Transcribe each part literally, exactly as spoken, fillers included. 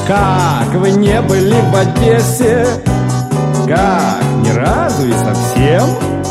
Как вы не были в Одессе? Как, ни разу и совсем?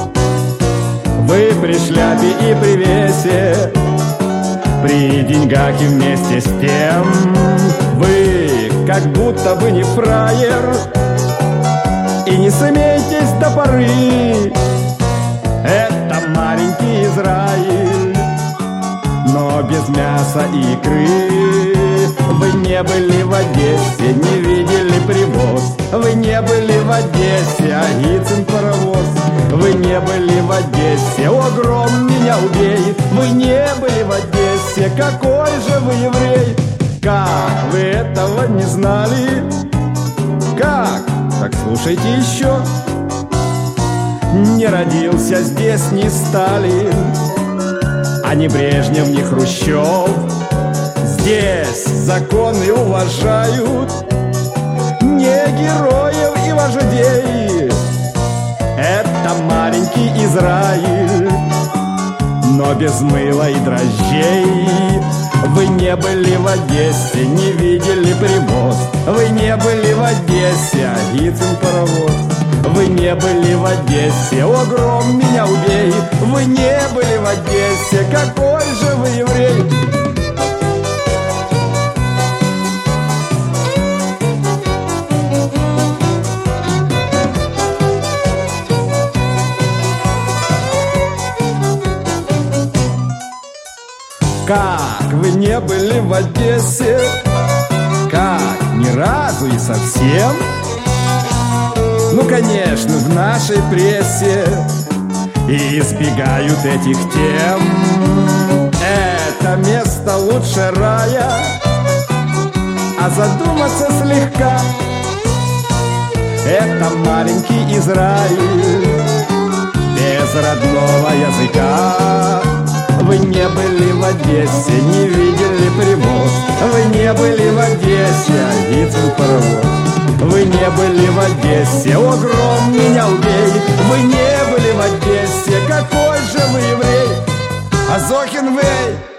Вы при шляпе и при весе, при деньгах и вместе с тем. Вы как будто бы не фраер и не смейтесь до поры. Это маленький Израиль, но без мяса и икры. Вы не были в Одессе, не видели привоз. Вы не были в Одессе, Агицын паровоз. Вы не были в Одессе, о, гром меня убей. Вы не были в Одессе, какой же вы еврей. Как вы этого не знали? Как? Так слушайте еще. Не родился здесь ни Сталин, а ни Брежнев, ни Хрущев. Здесь законы уважают не героев и вождей. Это маленький Израиль, но без мыла и дрожжей. Вы не были в Одессе, не видели привоз. Вы не были в Одессе, Агицын паровоз. Вы не были в Одессе, о, гром меня убей. Вы не были в Одессе, какой же вы еврей. Как вы не были в Одессе? Как, ни разу и совсем? Ну, конечно, в нашей прессе избегают этих тем. Это место лучше рая, а задуматься слегка. Это маленький Израиль без родного языка. Вы не были в Одессе, не видели привоз. Вы не были в Одессе, Агицын паровоз. Вы не были в Одессе, о, гром меня убей. Вы не были в Одессе, какой же вы еврей. Азохин вей.